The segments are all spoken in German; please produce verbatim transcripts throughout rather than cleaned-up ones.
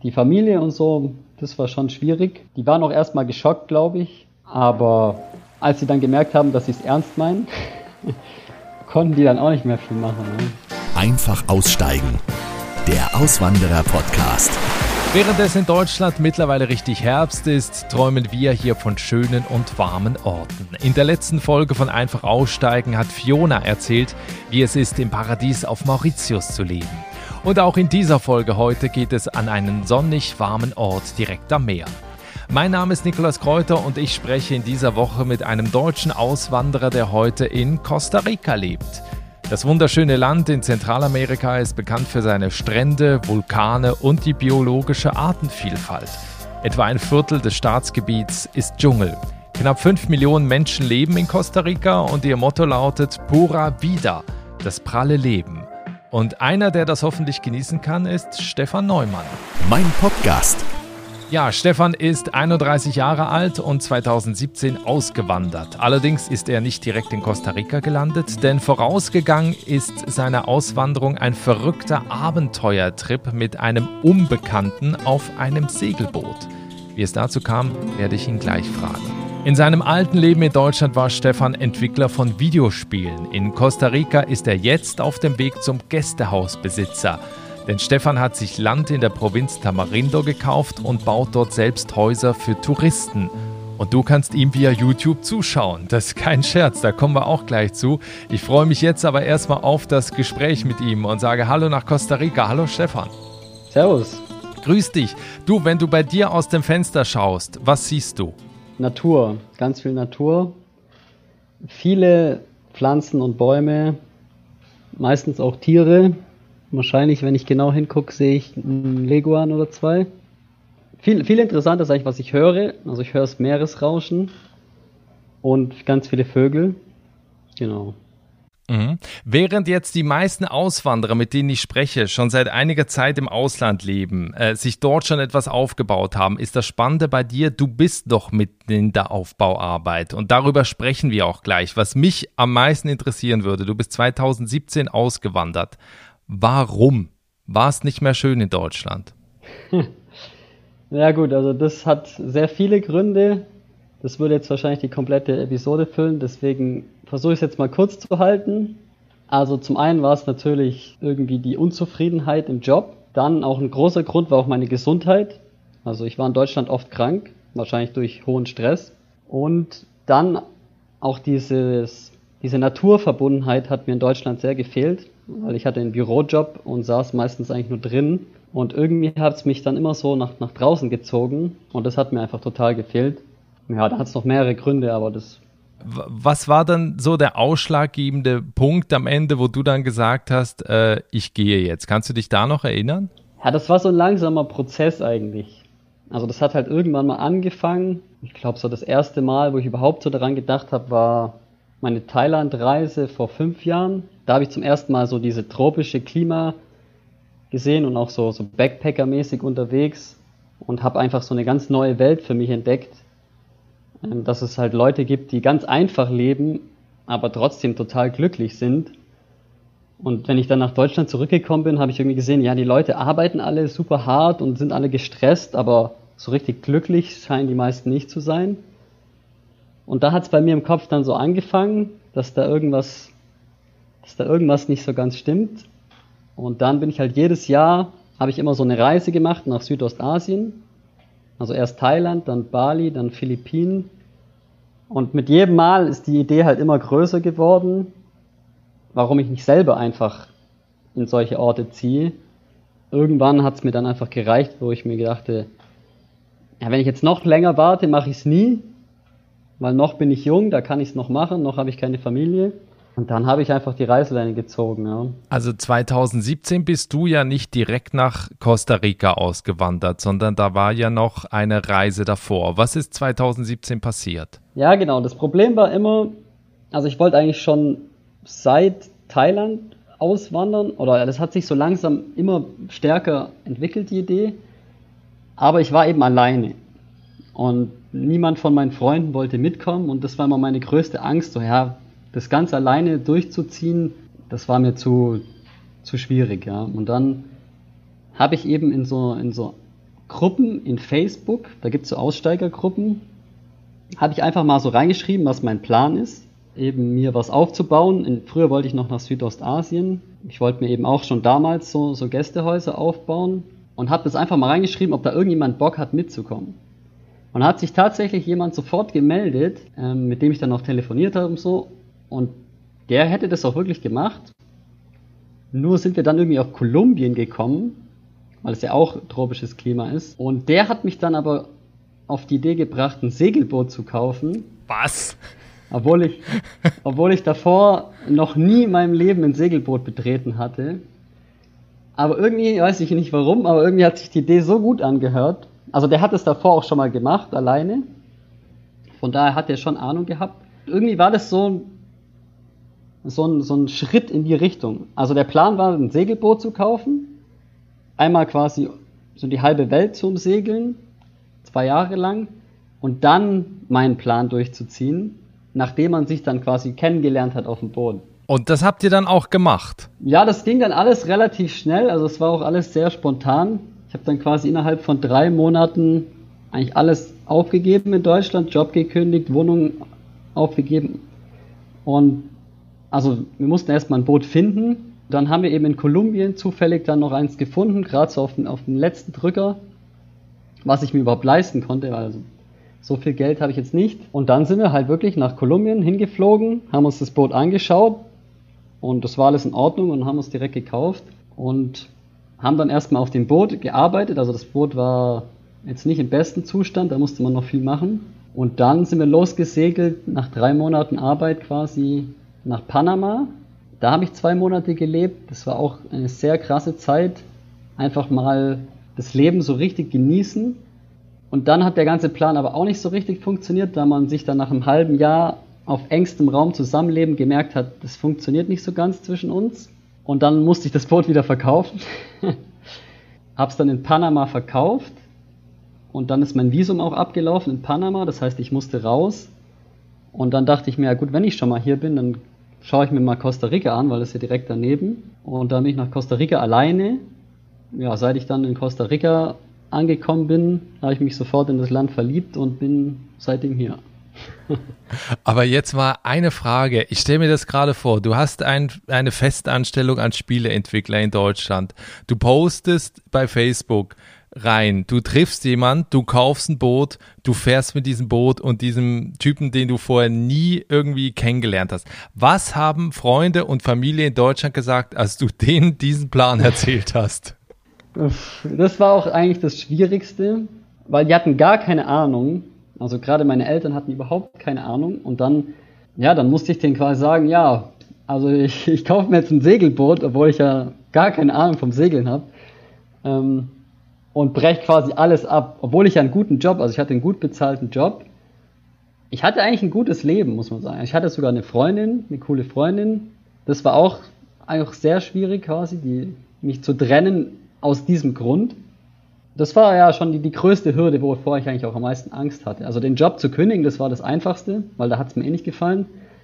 die Familie und so, das war schon schwierig. Die waren auch erstmal geschockt, glaube ich. Aber als sie dann gemerkt haben, dass sie es ernst meinen, konnten die dann auch nicht mehr viel machen. Ne? Einfach aussteigen. Der Auswanderer-Podcast. Während es in Deutschland mittlerweile richtig Herbst ist, träumen wir hier von schönen und warmen Orten. In der letzten Folge von Einfach aussteigen hat Fiona erzählt, wie es ist, im Paradies auf Mauritius zu leben. Und auch in dieser Folge heute geht es an einen sonnig warmen Ort direkt am Meer. Mein Name ist Nikolaus Kräuter und ich spreche in dieser Woche mit einem deutschen Auswanderer, der heute in Costa Rica lebt. Das wunderschöne Land in Zentralamerika ist bekannt für seine Strände, Vulkane und die biologische Artenvielfalt. Etwa ein Viertel des Staatsgebiets ist Dschungel. Knapp fünf Millionen Menschen leben in Costa Rica und ihr Motto lautet Pura Vida, das pralle Leben. Und einer, der das hoffentlich genießen kann, ist Stefan Neumann. Mein Podcast. Ja, Stefan ist einunddreißig Jahre alt und zweitausendsiebzehn ausgewandert. Allerdings ist er nicht direkt in Costa Rica gelandet, denn vorausgegangen ist seiner Auswanderung ein verrückter Abenteuertrip mit einem Unbekannten auf einem Segelboot. Wie es dazu kam, werde ich ihn gleich fragen. In seinem alten Leben in Deutschland war Stefan Entwickler von Videospielen. In Costa Rica ist er jetzt auf dem Weg zum Gästehausbesitzer. Denn Stefan hat sich Land in der Provinz Tamarindo gekauft und baut dort selbst Häuser für Touristen. Und du kannst ihm via YouTube zuschauen. Das ist kein Scherz, da kommen wir auch gleich zu. Ich freue mich jetzt aber erstmal auf das Gespräch mit ihm und sage Hallo nach Costa Rica. Hallo Stefan. Servus. Grüß dich. Du, wenn du bei dir aus dem Fenster schaust, was siehst du? Natur, ganz viel Natur. Viele Pflanzen und Bäume, meistens auch Tiere. Wahrscheinlich, wenn ich genau hingucke, sehe ich einen Leguan oder zwei. Viel, viel interessanter ist eigentlich, was ich höre. Also ich höre das Meeresrauschen und ganz viele Vögel. Genau. Mhm. Während jetzt die meisten Auswanderer, mit denen ich spreche, schon seit einiger Zeit im Ausland leben, äh, sich dort schon etwas aufgebaut haben, ist das Spannende bei dir, du bist doch mitten in der Aufbauarbeit. Und darüber sprechen wir auch gleich. Was mich am meisten interessieren würde, du bist zweitausendsiebzehn ausgewandert. Warum? War es nicht mehr schön in Deutschland? Ja gut, also das hat sehr viele Gründe. Das würde jetzt wahrscheinlich die komplette Episode füllen, deswegen versuche ich es jetzt mal kurz zu halten. Also zum einen war es natürlich irgendwie die Unzufriedenheit im Job. Dann auch ein großer Grund war auch meine Gesundheit. Also ich war in Deutschland oft krank, wahrscheinlich durch hohen Stress. Und dann auch dieses, diese Naturverbundenheit hat mir in Deutschland sehr gefehlt. Weil ich hatte einen Bürojob und saß meistens eigentlich nur drin. Und irgendwie hat es mich dann immer so nach, nach draußen gezogen. Und das hat mir einfach total gefehlt. Ja, da hat es noch mehrere Gründe, aber das... Was war dann so der ausschlaggebende Punkt am Ende, wo du dann gesagt hast, äh, ich gehe jetzt? Kannst du dich da noch erinnern? Ja, das war so ein langsamer Prozess eigentlich. Also das hat halt irgendwann mal angefangen. Ich glaube, so das erste Mal, wo ich überhaupt so daran gedacht habe, war meine Thailand-Reise vor fünf Jahren. Da habe ich zum ersten Mal so diese tropische Klima gesehen und auch so, so Backpacker-mäßig unterwegs und habe einfach so eine ganz neue Welt für mich entdeckt, dass es halt Leute gibt, die ganz einfach leben, aber trotzdem total glücklich sind. Und wenn ich dann nach Deutschland zurückgekommen bin, habe ich irgendwie gesehen, ja, die Leute arbeiten alle super hart und sind alle gestresst, aber so richtig glücklich scheinen die meisten nicht zu sein. Und da hat es bei mir im Kopf dann so angefangen, dass da irgendwas dass da irgendwas nicht so ganz stimmt. Und dann bin ich halt jedes Jahr, habe ich immer so eine Reise gemacht nach Südostasien. Also erst Thailand, dann Bali, dann Philippinen. Und mit jedem Mal ist die Idee halt immer größer geworden, warum ich nicht selber einfach in solche Orte ziehe. Irgendwann hat es mir dann einfach gereicht, wo ich mir gedachte, ja, wenn ich jetzt noch länger warte, mache ich es nie. Weil noch bin ich jung, da kann ich es noch machen, noch habe ich keine Familie. Und dann habe ich einfach die Reißleine gezogen, ja. Also zweitausendsiebzehn bist du ja nicht direkt nach Costa Rica ausgewandert, sondern da war ja noch eine Reise davor. Was ist zweitausendsiebzehn passiert? Ja, genau. Das Problem war immer, also ich wollte eigentlich schon seit Thailand auswandern, oder das hat sich so langsam immer stärker entwickelt, die Idee. Aber ich war eben alleine. Und niemand von meinen Freunden wollte mitkommen und das war immer meine größte Angst, so ja, das Ganze alleine durchzuziehen, das war mir zu, zu schwierig, ja. Und dann habe ich eben in so, in so Gruppen in Facebook, da gibt es so Aussteigergruppen, habe ich einfach mal so reingeschrieben, was mein Plan ist, eben mir was aufzubauen. In, früher wollte ich noch nach Südostasien. Ich wollte mir eben auch schon damals so, so Gästehäuser aufbauen und habe das einfach mal reingeschrieben, ob da irgendjemand Bock hat mitzukommen. Und da hat sich tatsächlich jemand sofort gemeldet, ähm, mit dem ich dann auch telefoniert habe und so. Und der hätte das auch wirklich gemacht. Nur sind wir dann irgendwie auf Kolumbien gekommen, weil es ja auch tropisches Klima ist. Und der hat mich dann aber auf die Idee gebracht, ein Segelboot zu kaufen. Was? Obwohl ich, obwohl ich davor noch nie in meinem Leben ein Segelboot betreten hatte. Aber irgendwie, weiß ich nicht warum, aber irgendwie hat sich die Idee so gut angehört. Also der hat es davor auch schon mal gemacht, alleine. Von daher hat er schon Ahnung gehabt. Irgendwie war das so, so, ein, so ein Schritt in die Richtung. Also der Plan war, ein Segelboot zu kaufen. Einmal quasi so die halbe Welt zu umsegeln. Zwei Jahre lang. Und dann meinen Plan durchzuziehen, nachdem man sich dann quasi kennengelernt hat auf dem Boot. Und das habt ihr dann auch gemacht? Ja, das ging dann alles relativ schnell. Also es war auch alles sehr spontan. Ich habe dann quasi innerhalb von drei Monaten eigentlich alles aufgegeben in Deutschland, Job gekündigt, Wohnung aufgegeben. Und also wir mussten erstmal ein Boot finden. Dann haben wir eben in Kolumbien zufällig dann noch eins gefunden, gerade so auf den, auf den letzten Drücker, was ich mir überhaupt leisten konnte, weil also so viel Geld habe ich jetzt nicht. Und dann sind wir halt wirklich nach Kolumbien hingeflogen, haben uns das Boot angeschaut und das war alles in Ordnung und haben uns direkt gekauft und haben dann erstmal auf dem Boot gearbeitet. Also das Boot war jetzt nicht im besten Zustand, da musste man noch viel machen. Und dann sind wir losgesegelt, nach drei Monaten Arbeit quasi nach Panama. Da habe ich zwei Monate gelebt. Das war auch eine sehr krasse Zeit. Einfach mal das Leben so richtig genießen. Und dann hat der ganze Plan aber auch nicht so richtig funktioniert, da man sich dann nach einem halben Jahr auf engstem Raum zusammenleben gemerkt hat, das funktioniert nicht so ganz zwischen uns. Und dann musste ich das Boot wieder verkaufen. Hab's dann in Panama verkauft. Und dann ist mein Visum auch abgelaufen in Panama. Das heißt, ich musste raus. Und dann dachte ich mir, ja gut, wenn ich schon mal hier bin, dann schaue ich mir mal Costa Rica an, weil das ist ja direkt daneben. Und dann bin ich nach Costa Rica alleine. Ja, seit ich dann in Costa Rica angekommen bin, habe ich mich sofort in das Land verliebt und bin seitdem hier. Aber jetzt mal eine Frage. Ich stelle mir das gerade vor. Du hast ein, eine Festanstellung als Spieleentwickler in Deutschland. Du postest bei Facebook rein. Du triffst jemanden, du kaufst ein Boot, du fährst mit diesem Boot und diesem Typen, den du vorher nie irgendwie kennengelernt hast. Was haben Freunde und Familie in Deutschland gesagt, als du denen diesen Plan erzählt hast? Das war auch eigentlich das Schwierigste, weil die hatten gar keine Ahnung. Also gerade meine Eltern hatten überhaupt keine Ahnung. Und dann, ja, dann musste ich denen quasi sagen, ja, also ich, ich kaufe mir jetzt ein Segelboot, obwohl ich ja gar keine Ahnung vom Segeln habe. Ähm, und breche quasi alles ab, obwohl ich ja einen guten Job, also ich hatte einen gut bezahlten Job. Ich hatte eigentlich ein gutes Leben, muss man sagen. Ich hatte sogar eine Freundin, eine coole Freundin. Das war auch eigentlich sehr schwierig quasi, die, mich zu trennen aus diesem Grund. Das war ja schon die, die größte Hürde, wovor ich eigentlich auch am meisten Angst hatte. Also den Job zu kündigen, das war das Einfachste, weil da hat es mir eh nicht gefallen.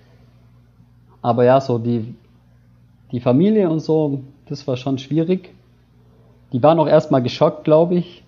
Aber ja, so die, die Familie und so, das war schon schwierig. Die waren auch erstmal geschockt, glaube ich.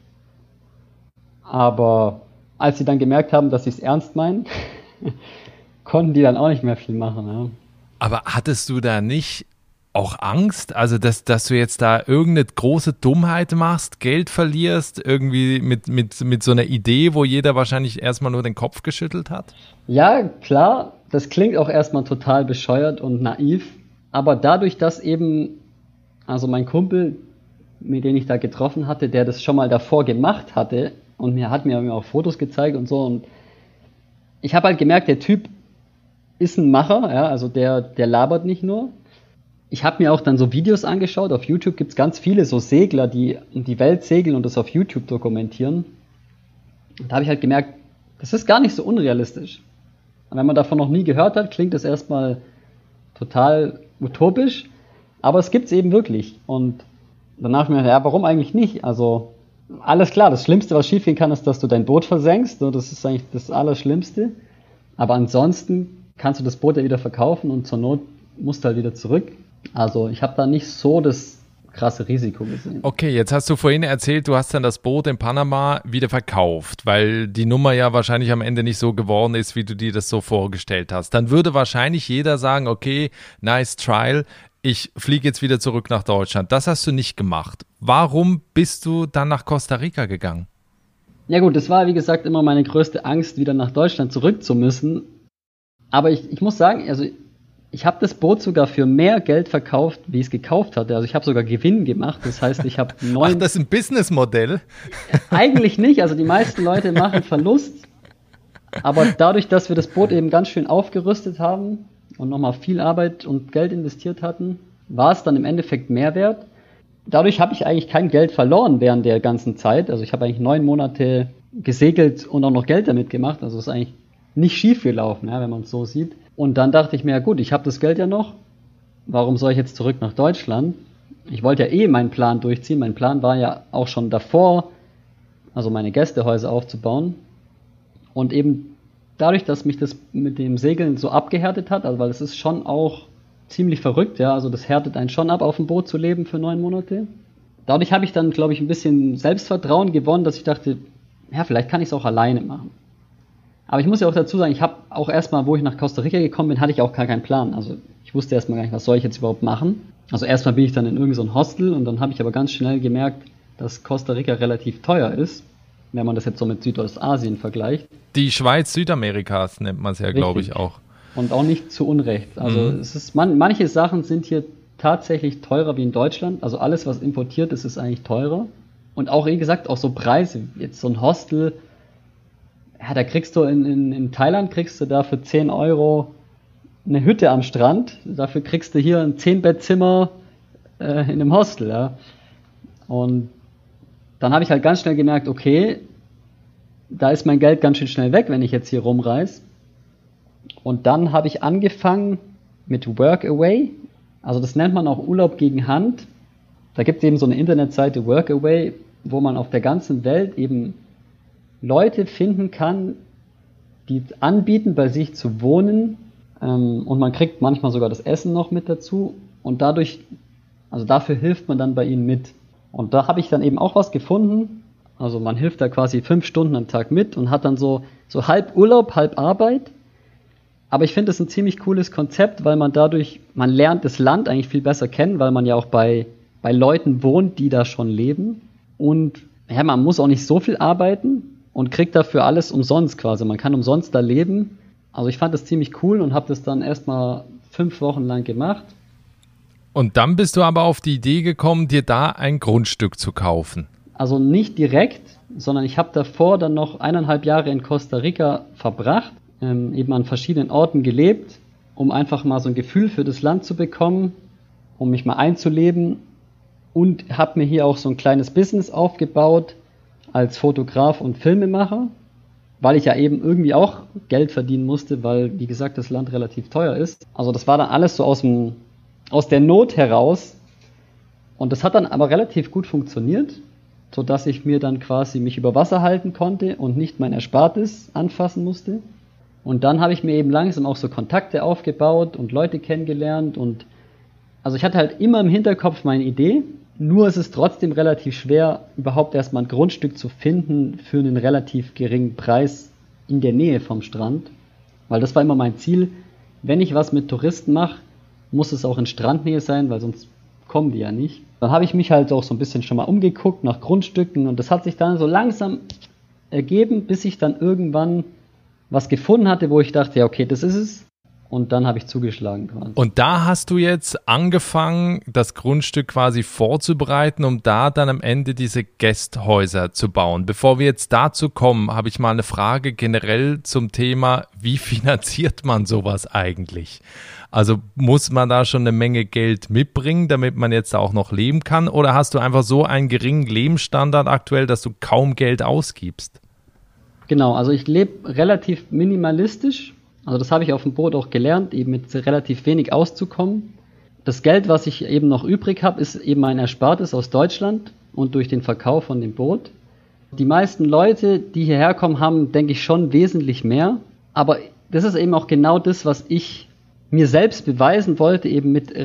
Aber als sie dann gemerkt haben, dass ich es ernst meine, konnten die dann auch nicht mehr viel machen. Ja. Aber hattest du da nicht auch Angst, also dass, dass du jetzt da irgendeine große Dummheit machst, Geld verlierst, irgendwie mit, mit, mit so einer Idee, wo jeder wahrscheinlich erstmal nur den Kopf geschüttelt hat? Ja, klar, das klingt auch erstmal total bescheuert und naiv, aber dadurch, dass eben, also mein Kumpel, mit dem ich da getroffen hatte, der das schon mal davor gemacht hatte und mir hat mir auch Fotos gezeigt und so, und ich habe halt gemerkt, der Typ ist ein Macher, ja, also der, der labert nicht nur. Ich habe mir auch dann so Videos angeschaut. Auf YouTube gibt es ganz viele so Segler, die um die Welt segeln und das auf YouTube dokumentieren. Und da habe ich halt gemerkt, das ist gar nicht so unrealistisch. Und wenn man davon noch nie gehört hat, klingt das erstmal total utopisch. Aber es gibt es eben wirklich. Und danach habe ich mir gedacht, ja, warum eigentlich nicht? Also alles klar, das Schlimmste, was schiefgehen kann, ist, dass du dein Boot versenkst. Das ist eigentlich das Allerschlimmste. Aber ansonsten kannst du das Boot ja wieder verkaufen und zur Not musst du halt wieder zurück. Also ich habe da nicht so das krasse Risiko gesehen. Okay, jetzt hast du vorhin erzählt, du hast dann das Boot in Panama wieder verkauft, weil die Nummer ja wahrscheinlich am Ende nicht so geworden ist, wie du dir das so vorgestellt hast. Dann würde wahrscheinlich jeder sagen, okay, nice trial, ich fliege jetzt wieder zurück nach Deutschland. Das hast du nicht gemacht. Warum bist du dann nach Costa Rica gegangen? Ja gut, das war wie gesagt immer meine größte Angst, wieder nach Deutschland zurück zu müssen. Aber ich, ich muss sagen, also ich habe das Boot sogar für mehr Geld verkauft, wie ich es gekauft hatte. Also ich habe sogar Gewinn gemacht. Das heißt, ich habe neun... Ach, das ist ein Businessmodell? Eigentlich nicht. Also die meisten Leute machen Verlust. Aber dadurch, dass wir das Boot eben ganz schön aufgerüstet haben und nochmal viel Arbeit und Geld investiert hatten, war es dann im Endeffekt mehr wert. Dadurch habe ich eigentlich kein Geld verloren während der ganzen Zeit. Also ich habe eigentlich neun Monate gesegelt und auch noch Geld damit gemacht. Also es ist eigentlich nicht schief gelaufen, ja, wenn man es so sieht. Und dann dachte ich mir, ja gut, ich habe das Geld ja noch, warum soll ich jetzt zurück nach Deutschland? Ich wollte ja eh meinen Plan durchziehen. Mein Plan war ja auch schon davor, also meine Gästehäuser aufzubauen. Und eben dadurch, dass mich das mit dem Segeln so abgehärtet hat, also weil es ist schon auch ziemlich verrückt, ja, also das härtet einen schon ab, auf dem Boot zu leben für neun Monate. Dadurch habe ich dann, glaube ich, ein bisschen Selbstvertrauen gewonnen, dass ich dachte, ja, vielleicht kann ich es auch alleine machen. Aber ich muss ja auch dazu sagen, ich habe auch erstmal, wo ich nach Costa Rica gekommen bin, hatte ich auch gar keinen Plan. Also ich wusste erstmal gar nicht, was soll ich jetzt überhaupt machen. Also erstmal bin ich dann in irgendein so Hostel und dann habe ich aber ganz schnell gemerkt, dass Costa Rica relativ teuer ist, wenn man das jetzt so mit Südostasien vergleicht. Die Schweiz Südamerikas nennt man es ja, glaube ich, auch. Und auch nicht zu Unrecht. Also mhm. es ist man, manche Sachen sind hier tatsächlich teurer wie in Deutschland. Also alles, was importiert ist, ist eigentlich teurer. Und auch, wie gesagt, auch so Preise. Jetzt so ein Hostel, ja, da kriegst du in, in, in Thailand kriegst du da für zehn Euro eine Hütte am Strand. Dafür kriegst du hier ein zehn-Bettzimmer äh, in einem Hostel. Ja. Und dann habe ich halt ganz schnell gemerkt, okay, da ist mein Geld ganz schön schnell weg, wenn ich jetzt hier rumreise. Und dann habe ich angefangen mit Workaway. Also das nennt man auch Urlaub gegen Hand. Da gibt es eben so eine Internetseite Workaway, wo man auf der ganzen Welt eben Leute finden kann, die anbieten, bei sich zu wohnen. Ähm, und man kriegt manchmal sogar das Essen noch mit dazu. Und dadurch, also dafür hilft man dann bei ihnen mit. Und da habe ich dann eben auch was gefunden. Also man hilft da quasi fünf Stunden am Tag mit und hat dann so, so halb Urlaub, halb Arbeit. Aber ich finde es ein ziemlich cooles Konzept, weil man dadurch, man lernt das Land eigentlich viel besser kennen, weil man ja auch bei, bei Leuten wohnt, die da schon leben. Und ja, man muss auch nicht so viel arbeiten und kriegt dafür alles umsonst quasi. Man kann umsonst da leben. Also ich fand das ziemlich cool und habe das dann erstmal fünf Wochen lang gemacht. Und dann bist du aber auf die Idee gekommen, dir da ein Grundstück zu kaufen. Also nicht direkt, sondern ich habe davor dann noch eineinhalb Jahre in Costa Rica verbracht, ähm, eben an verschiedenen Orten gelebt, um einfach mal so ein Gefühl für das Land zu bekommen, um mich mal einzuleben und habe mir hier auch so ein kleines Business aufgebaut als Fotograf und Filmemacher, weil ich ja eben irgendwie auch Geld verdienen musste, weil, wie gesagt, das Land relativ teuer ist. Also das war dann alles so aus dem, aus der Not heraus und das hat dann aber relativ gut funktioniert, sodass ich mir dann quasi mich über Wasser halten konnte und nicht mein Erspartes anfassen musste. Und dann habe ich mir eben langsam auch so Kontakte aufgebaut und Leute kennengelernt und also ich hatte halt immer im Hinterkopf meine Idee, nur ist es trotzdem relativ schwer, überhaupt erstmal ein Grundstück zu finden für einen relativ geringen Preis in der Nähe vom Strand, weil das war immer mein Ziel, wenn ich was mit Touristen mache, muss es auch in Strandnähe sein, weil sonst kommen die ja nicht. Dann habe ich mich halt auch so ein bisschen schon mal umgeguckt nach Grundstücken und das hat sich dann so langsam ergeben, bis ich dann irgendwann was gefunden hatte, wo ich dachte, ja okay, das ist es. Und dann habe ich zugeschlagen quasi. Und da hast du jetzt angefangen, das Grundstück quasi vorzubereiten, um da dann am Ende diese Gästhäuser zu bauen. Bevor wir jetzt dazu kommen, habe ich mal eine Frage generell zum Thema, wie finanziert man sowas eigentlich? Also muss man da schon eine Menge Geld mitbringen, damit man jetzt auch noch leben kann? Oder hast du einfach so einen geringen Lebensstandard aktuell, dass du kaum Geld ausgibst? Genau, also ich lebe relativ minimalistisch. Also das habe ich auf dem Boot auch gelernt, eben mit relativ wenig auszukommen. Das Geld, was ich eben noch übrig habe, ist eben mein Erspartes aus Deutschland und durch den Verkauf von dem Boot. Die meisten Leute, die hierher kommen, haben, denke ich, schon wesentlich mehr. Aber das ist eben auch genau das, was ich mir selbst beweisen wollte, eben mit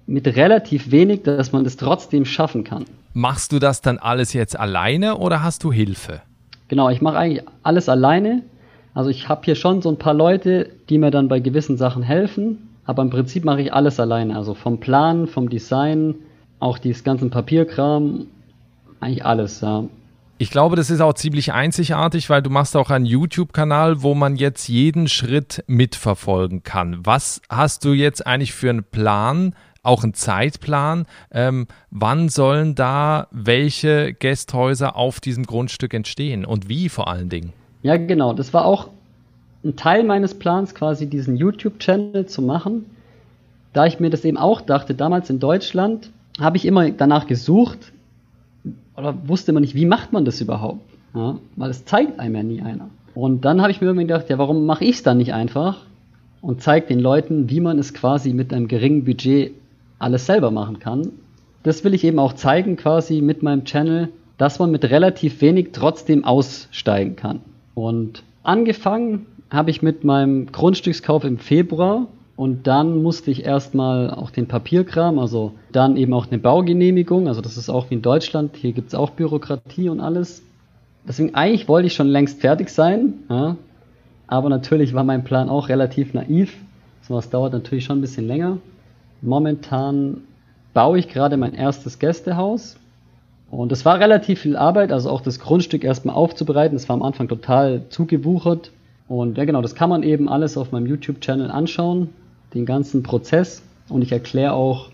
mit relativ wenig, dass man das trotzdem schaffen kann. Machst du das dann alles jetzt alleine oder hast du Hilfe? Genau, ich mache eigentlich alles alleine. Also ich habe hier schon so ein paar Leute, die mir dann bei gewissen Sachen helfen, aber im Prinzip mache ich alles alleine. Also vom Plan, vom Design, auch dieses ganzen Papierkram, eigentlich alles, ja. Ich glaube, das ist auch ziemlich einzigartig, weil du machst auch einen YouTube-Kanal, wo man jetzt jeden Schritt mitverfolgen kann. Was hast du jetzt eigentlich für einen Plan, auch einen Zeitplan? Ähm, wann sollen da welche Gästhäuser auf diesem Grundstück entstehen und wie vor allen Dingen? Ja, genau. Das war auch ein Teil meines Plans, quasi diesen YouTube-Channel zu machen. Da ich mir das eben auch dachte, damals in Deutschland habe ich immer danach gesucht, oder wusste man nicht, wie macht man das überhaupt? Ja, weil es zeigt einem ja nie einer. Und dann habe ich mir irgendwie gedacht, ja, warum mache ich es dann nicht einfach und zeige den Leuten, wie man es quasi mit einem geringen Budget alles selber machen kann. Das will ich eben auch zeigen quasi mit meinem Channel, dass man mit relativ wenig trotzdem aussteigen kann. Und angefangen habe ich mit meinem Grundstückskauf im Februar. Und dann musste ich erstmal auch den Papierkram, also dann eben auch eine Baugenehmigung, also das ist auch wie in Deutschland, hier gibt es auch Bürokratie und alles. Deswegen eigentlich wollte ich schon längst fertig sein, ja, aber natürlich war mein Plan auch relativ naiv, so was dauert natürlich schon ein bisschen länger. Momentan baue ich gerade mein erstes Gästehaus und es war relativ viel Arbeit, also auch das Grundstück erstmal aufzubereiten, das war am Anfang total zugewuchert. Und ja genau, das kann man eben alles auf meinem YouTube-Channel anschauen, den ganzen Prozess. Und ich erkläre auch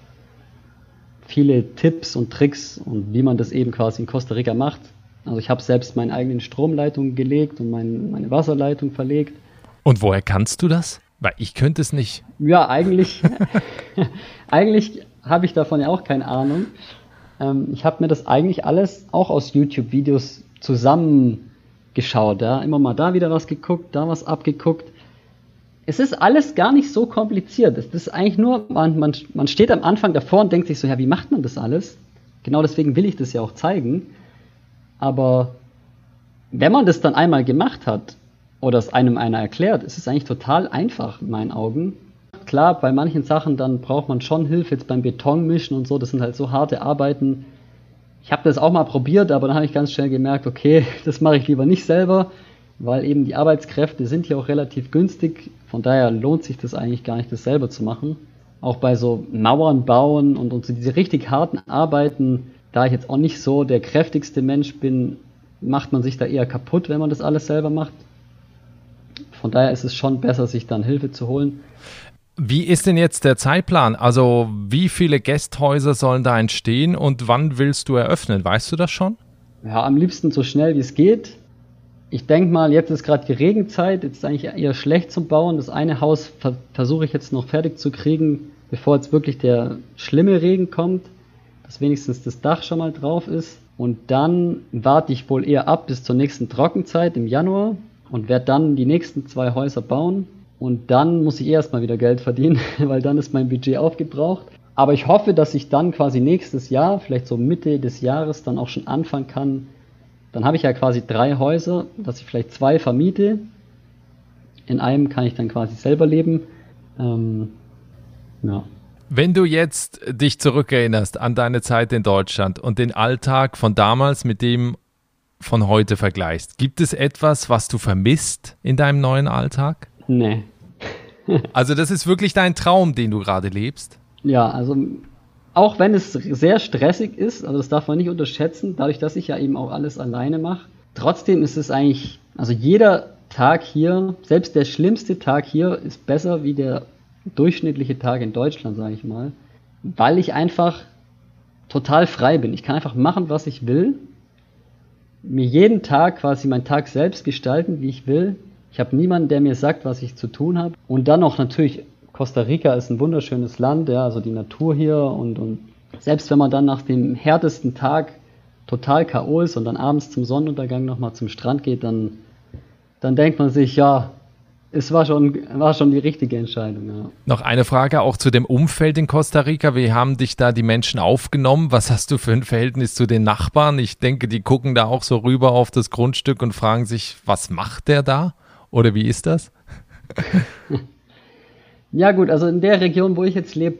viele Tipps und Tricks und wie man das eben quasi in Costa Rica macht. Also ich habe selbst meine eigenen Stromleitungen gelegt und mein, meine Wasserleitung verlegt. Und woher kannst du das? Weil ich könnte es nicht. Ja, eigentlich, eigentlich habe ich davon ja auch keine Ahnung. Ähm, ich habe mir das eigentlich alles auch aus YouTube-Videos zusammengeschaut. Ja? Immer mal da wieder was geguckt, da was abgeguckt. Es ist alles gar nicht so kompliziert. Es ist eigentlich nur, man, man, man steht am Anfang davor und denkt sich so, ja, wie macht man das alles? Genau deswegen will ich das ja auch zeigen. Aber wenn man das dann einmal gemacht hat oder es einem einer erklärt, ist es eigentlich total einfach in meinen Augen. Klar, bei manchen Sachen dann braucht man schon Hilfe, jetzt beim Betonmischen und so, das sind halt so harte Arbeiten. Ich habe das auch mal probiert, aber dann habe ich ganz schnell gemerkt, okay, das mache ich lieber nicht selber, weil eben die Arbeitskräfte sind hier auch relativ günstig. Von daher lohnt sich das eigentlich gar nicht, das selber zu machen. Auch bei so Mauern bauen und, und so diese richtig harten Arbeiten, da ich jetzt auch nicht so der kräftigste Mensch bin, macht man sich da eher kaputt, wenn man das alles selber macht. Von daher ist es schon besser, sich dann Hilfe zu holen. Wie ist denn jetzt der Zeitplan? Also wie viele Gästhäuser sollen da entstehen und wann willst du eröffnen? Weißt du das schon? Ja, am liebsten so schnell wie es geht. Ich denke mal, jetzt ist gerade die Regenzeit, jetzt ist eigentlich eher schlecht zum Bauen. Das eine Haus ver- versuche ich jetzt noch fertig zu kriegen, bevor jetzt wirklich der schlimme Regen kommt, dass wenigstens das Dach schon mal drauf ist. Und dann warte ich wohl eher ab bis zur nächsten Trockenzeit im Januar und werde dann die nächsten zwei Häuser bauen. Und dann muss ich erstmal wieder Geld verdienen, weil dann ist mein Budget aufgebraucht. Aber ich hoffe, dass ich dann quasi nächstes Jahr, vielleicht so Mitte des Jahres, dann auch schon anfangen kann. Dann habe ich ja quasi drei Häuser, dass ich vielleicht zwei vermiete. In einem kann ich dann quasi selber leben. Ähm, ja. Wenn du jetzt dich zurückerinnerst an deine Zeit in Deutschland und den Alltag von damals mit dem von heute vergleichst, gibt es etwas, was du vermisst in deinem neuen Alltag? Nee. Also das ist wirklich dein Traum, den du gerade lebst? Ja, also auch wenn es sehr stressig ist, also das darf man nicht unterschätzen, dadurch, dass ich ja eben auch alles alleine mache, trotzdem ist es eigentlich, also jeder Tag hier, selbst der schlimmste Tag hier ist besser wie der durchschnittliche Tag in Deutschland, sage ich mal, weil ich einfach total frei bin. Ich kann einfach machen, was ich will, mir jeden Tag quasi meinen Tag selbst gestalten, wie ich will. Ich habe niemanden, der mir sagt, was ich zu tun habe. Und dann noch natürlich, Costa Rica ist ein wunderschönes Land, ja, also die Natur hier und, und selbst wenn man dann nach dem härtesten Tag total K O ist und dann abends zum Sonnenuntergang nochmal zum Strand geht, dann, dann denkt man sich, ja, es war schon, war schon die richtige Entscheidung. Ja. Noch eine Frage auch zu dem Umfeld in Costa Rica. Wie haben dich da die Menschen aufgenommen? Was hast du für ein Verhältnis zu den Nachbarn? Ich denke, die gucken da auch so rüber auf das Grundstück und fragen sich, was macht der da? Oder wie ist das? Ja gut, also in der Region, wo ich jetzt lebe,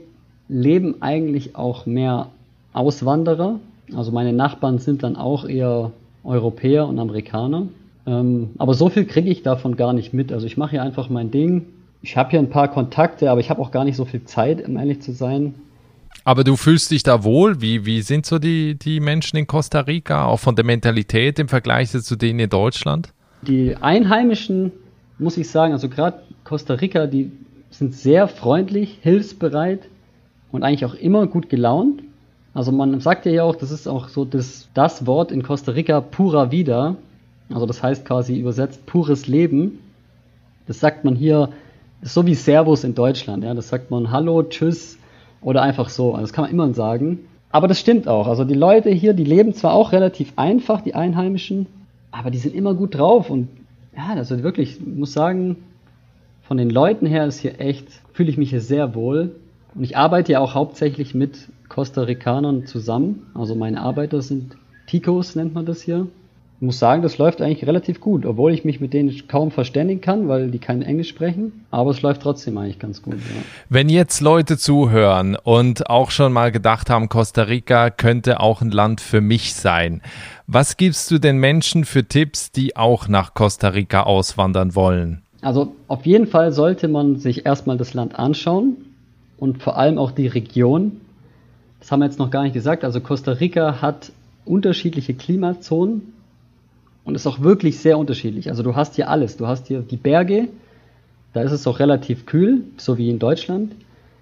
leben eigentlich auch mehr Auswanderer. Also meine Nachbarn sind dann auch eher Europäer und Amerikaner. Ähm, aber so viel kriege ich davon gar nicht mit. Also ich mache hier einfach mein Ding. Ich habe hier ein paar Kontakte, aber ich habe auch gar nicht so viel Zeit, um ehrlich zu sein. Aber du fühlst dich da wohl? Wie, wie sind so die, die Menschen in Costa Rica, auch von der Mentalität im Vergleich zu denen in Deutschland? Die Einheimischen, muss ich sagen, also gerade Costa Rica, die sind sehr freundlich, hilfsbereit und eigentlich auch immer gut gelaunt. Also man sagt ja auch, das ist auch so das, das Wort in Costa Rica, pura vida. Also das heißt quasi übersetzt pures Leben. Das sagt man hier, so wie Servus in Deutschland. Ja, das sagt man Hallo, Tschüss oder einfach so. Also das kann man immer sagen. Aber das stimmt auch. Also die Leute hier, die leben zwar auch relativ einfach, die Einheimischen, aber die sind immer gut drauf. Und ja, also wirklich, ich muss sagen, von den Leuten her ist hier echt, fühle ich mich hier sehr wohl. Und ich arbeite ja auch hauptsächlich mit Costa Ricanern zusammen. Also meine Arbeiter sind Ticos, nennt man das hier. Ich muss sagen, das läuft eigentlich relativ gut, obwohl ich mich mit denen kaum verständigen kann, weil die kein Englisch sprechen. Aber es läuft trotzdem eigentlich ganz gut. Ja. Wenn jetzt Leute zuhören und auch schon mal gedacht haben, Costa Rica könnte auch ein Land für mich sein, was gibst du den Menschen für Tipps, die auch nach Costa Rica auswandern wollen? Also auf jeden Fall sollte man sich erstmal das Land anschauen und vor allem auch die Region. Das haben wir jetzt noch gar nicht gesagt. Also Costa Rica hat unterschiedliche Klimazonen. Und ist auch wirklich sehr unterschiedlich. Also du hast hier alles. Du hast hier die Berge, da ist es auch relativ kühl, so wie in Deutschland.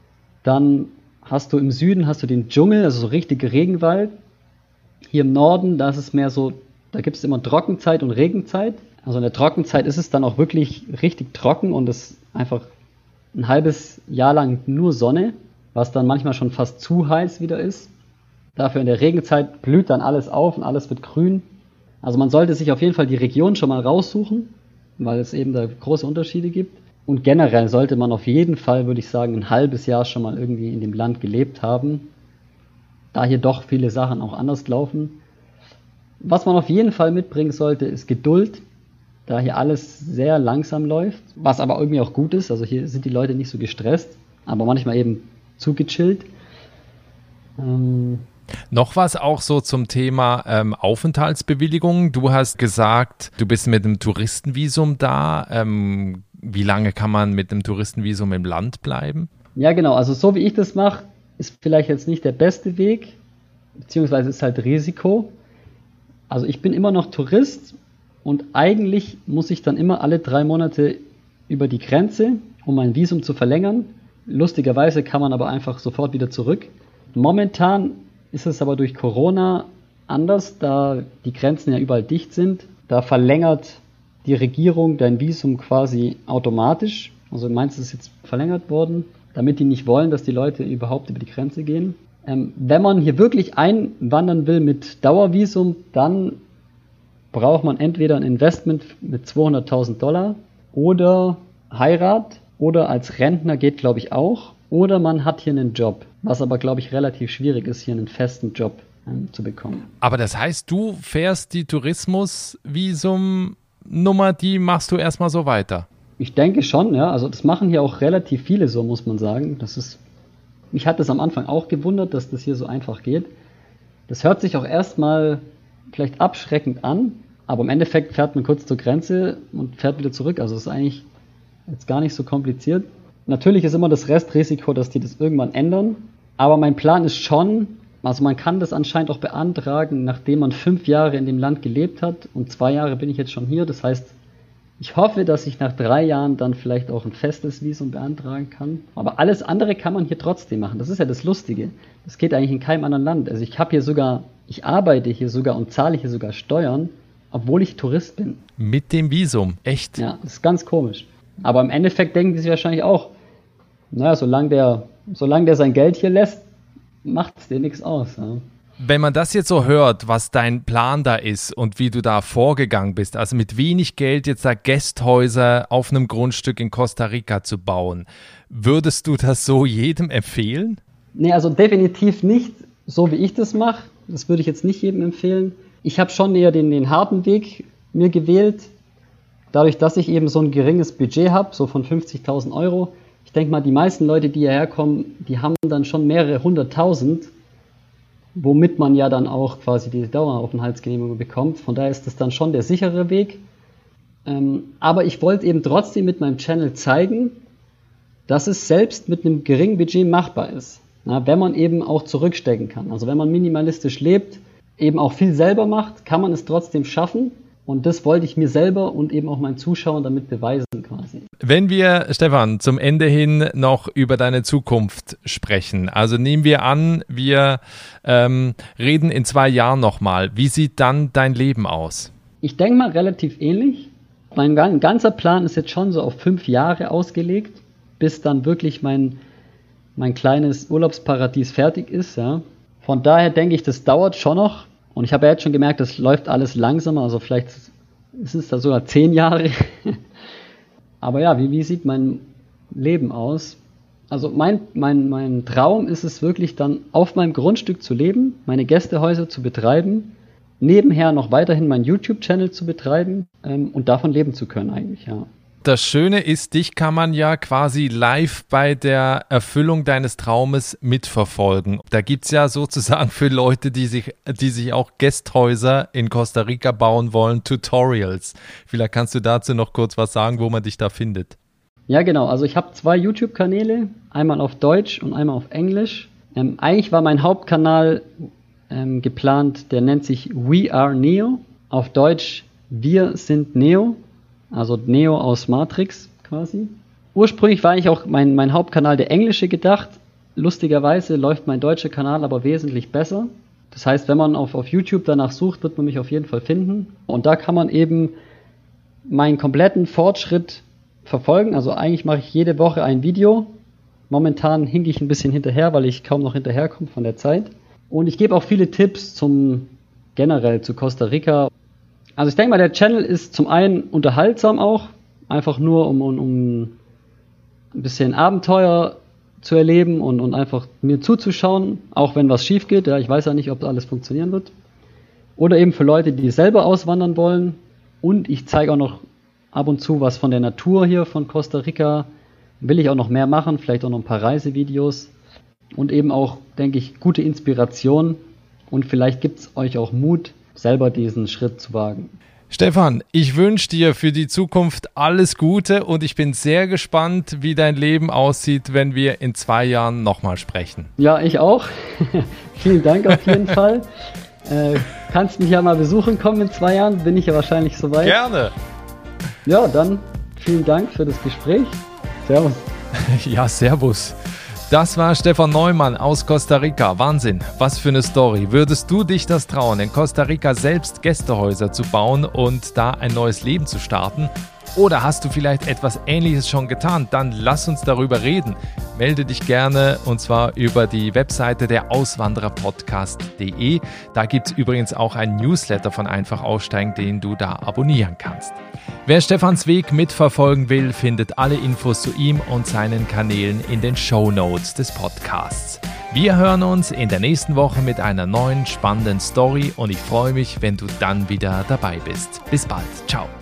Dann hast du im Süden hast du den Dschungel, also so richtige Regenwald. Hier im Norden, da ist es mehr so, da gibt es immer Trockenzeit und Regenzeit. Also in der Trockenzeit ist es dann auch wirklich richtig trocken und es ist einfach ein halbes Jahr lang nur Sonne, was dann manchmal schon fast zu heiß wieder ist. Dafür in der Regenzeit blüht dann alles auf und alles wird grün. Also man sollte sich auf jeden Fall die Region schon mal raussuchen, weil es eben da große Unterschiede gibt. Und generell sollte man auf jeden Fall, würde ich sagen, ein halbes Jahr schon mal irgendwie in dem Land gelebt haben, da hier doch viele Sachen auch anders laufen. Was man auf jeden Fall mitbringen sollte, ist Geduld, da hier alles sehr langsam läuft, was aber irgendwie auch gut ist. Also hier sind die Leute nicht so gestresst, aber manchmal eben zu gechillt. Ähm Noch was auch so zum Thema ähm, Aufenthaltsbewilligung. Du hast gesagt, du bist mit einem Touristenvisum da. Ähm, wie lange kann man mit einem Touristenvisum im Land bleiben? Ja, genau. Also so wie ich das mache, ist vielleicht jetzt nicht der beste Weg, beziehungsweise ist halt Risiko. Also ich bin immer noch Tourist und eigentlich muss ich dann immer alle drei Monate über die Grenze, um mein Visum zu verlängern. Lustigerweise kann man aber einfach sofort wieder zurück. Momentan ist es aber durch Corona anders, da die Grenzen ja überall dicht sind. Da verlängert die Regierung dein Visum quasi automatisch. Also meinst du, es ist jetzt verlängert worden, damit die nicht wollen, dass die Leute überhaupt über die Grenze gehen. Ähm, wenn man hier wirklich einwandern will mit Dauervisum, dann braucht man entweder ein Investment mit zweihunderttausend Dollar oder Heirat oder als Rentner geht, glaube ich, auch. Oder man hat hier einen Job, was aber, glaube ich, relativ schwierig ist, hier einen festen Job ähm, zu bekommen. Aber das heißt, du fährst die Tourismusvisum-Nummer, die machst du erstmal so weiter? Ich denke schon, ja. Also das machen hier auch relativ viele so, muss man sagen. Das ist, mich hat das am Anfang auch gewundert, dass das hier so einfach geht. Das hört sich auch erstmal vielleicht abschreckend an, aber im Endeffekt fährt man kurz zur Grenze und fährt wieder zurück. Also es ist eigentlich jetzt gar nicht so kompliziert. Natürlich ist immer das Restrisiko, dass die das irgendwann ändern. Aber mein Plan ist schon, also man kann das anscheinend auch beantragen, nachdem man fünf Jahre in dem Land gelebt hat. Und zwei Jahre bin ich jetzt schon hier. Das heißt, ich hoffe, dass ich nach drei Jahren dann vielleicht auch ein festes Visum beantragen kann. Aber alles andere kann man hier trotzdem machen. Das ist ja das Lustige. Das geht eigentlich in keinem anderen Land. Also ich habe hier sogar, ich arbeite hier sogar und zahle hier sogar Steuern, obwohl ich Tourist bin. Mit dem Visum? Echt? Ja, das ist ganz komisch. Aber im Endeffekt denken die sich wahrscheinlich auch, naja, solange der, solange der sein Geld hier lässt, macht es dir nichts aus. Ja. Wenn man das jetzt so hört, was dein Plan da ist und wie du da vorgegangen bist, also mit wenig Geld jetzt da Gästhäuser auf einem Grundstück in Costa Rica zu bauen, würdest du das so jedem empfehlen? Nee, also definitiv nicht so, wie ich das mache. Das würde ich jetzt nicht jedem empfehlen. Ich habe schon eher den, den harten Weg mir gewählt. Dadurch, dass ich eben so ein geringes Budget habe, so von fünfzigtausend Euro, ich denke mal, die meisten Leute, die hierher kommen, die haben dann schon mehrere hunderttausend, womit man ja dann auch quasi diese Daueraufenthaltsgenehmigung bekommt. Von daher ist das dann schon der sichere Weg. Ähm, aber ich wollte eben trotzdem mit meinem Channel zeigen, dass es selbst mit einem geringen Budget machbar ist. Na, wenn man eben auch zurückstecken kann. Also wenn man minimalistisch lebt, eben auch viel selber macht, kann man es trotzdem schaffen. Und das wollte ich mir selber und eben auch meinen Zuschauern damit beweisen quasi. Wenn wir, Stefan, zum Ende hin noch über deine Zukunft sprechen, also nehmen wir an, wir ähm, reden in zwei Jahren nochmal. Wie sieht dann dein Leben aus? Ich denke mal relativ ähnlich. Mein ganzer Plan ist jetzt schon so auf fünf Jahre ausgelegt, bis dann wirklich mein, mein kleines Urlaubsparadies fertig ist. Ja. Von daher denke ich, das dauert schon noch. Und ich habe ja jetzt schon gemerkt, das läuft alles langsamer. Also vielleicht ist es da sogar zehn Jahre. Aber ja, wie, wie sieht mein Leben aus? Also mein, mein, mein Traum ist es wirklich dann, auf meinem Grundstück zu leben, meine Gästehäuser zu betreiben, nebenher noch weiterhin meinen YouTube-Channel zu betreiben ähm, und davon leben zu können eigentlich, ja. Das Schöne ist, dich kann man ja quasi live bei der Erfüllung deines Traumes mitverfolgen. Da gibt es ja sozusagen für Leute, die sich, die sich auch Gästhäuser in Costa Rica bauen wollen, Tutorials. Vielleicht kannst du dazu noch kurz was sagen, wo man dich da findet. Ja, genau. Also ich habe zwei YouTube-Kanäle, einmal auf Deutsch und einmal auf Englisch. Ähm, eigentlich war mein Hauptkanal ähm, geplant, der nennt sich We Are Neo. Auf Deutsch Wir sind Neo. Also Neo aus Matrix quasi. Ursprünglich war eigentlich auch mein, mein Hauptkanal der englische gedacht. Lustigerweise läuft mein deutscher Kanal aber wesentlich besser. Das heißt, wenn man auf, auf YouTube danach sucht, wird man mich auf jeden Fall finden. Und da kann man eben meinen kompletten Fortschritt verfolgen. Also eigentlich mache ich jede Woche ein Video. Momentan hinke ich ein bisschen hinterher, weil ich kaum noch hinterherkomme von der Zeit. Und ich gebe auch viele Tipps zum generell zu Costa Rica. Also ich denke mal, der Channel ist zum einen unterhaltsam auch, einfach nur um, um, um ein bisschen Abenteuer zu erleben und, und einfach mir zuzuschauen, auch wenn was schief geht. Ja, ich weiß ja nicht, ob alles funktionieren wird. Oder eben für Leute, die selber auswandern wollen. Und ich zeige auch noch ab und zu was von der Natur hier von Costa Rica. Will ich auch noch mehr machen, vielleicht auch noch ein paar Reisevideos. Und eben auch, denke ich, gute Inspiration. Und vielleicht gibt es euch auch Mut, selber diesen Schritt zu wagen. Stefan, ich wünsche dir für die Zukunft alles Gute und ich bin sehr gespannt, wie dein Leben aussieht, wenn wir in zwei Jahren nochmal sprechen. Ja, ich auch. Vielen Dank auf jeden Fall. Äh, kannst mich ja mal besuchen kommen in zwei Jahren, bin ich ja wahrscheinlich soweit. Gerne. Ja, dann vielen Dank für das Gespräch. Servus. Ja, servus. Das war Stefan Neumann aus Costa Rica. Wahnsinn, was für eine Story. Würdest du dich das trauen, in Costa Rica selbst Gästehäuser zu bauen und da ein neues Leben zu starten? Oder hast du vielleicht etwas Ähnliches schon getan? Dann lass uns darüber reden. Melde dich gerne und zwar über die Webseite der Auswandererpodcast punkt de. Da gibt es übrigens auch einen Newsletter von Einfach Aussteigen, den du da abonnieren kannst. Wer Stefans Weg mitverfolgen will, findet alle Infos zu ihm und seinen Kanälen in den Shownotes des Podcasts. Wir hören uns in der nächsten Woche mit einer neuen spannenden Story und ich freue mich, wenn du dann wieder dabei bist. Bis bald. Ciao.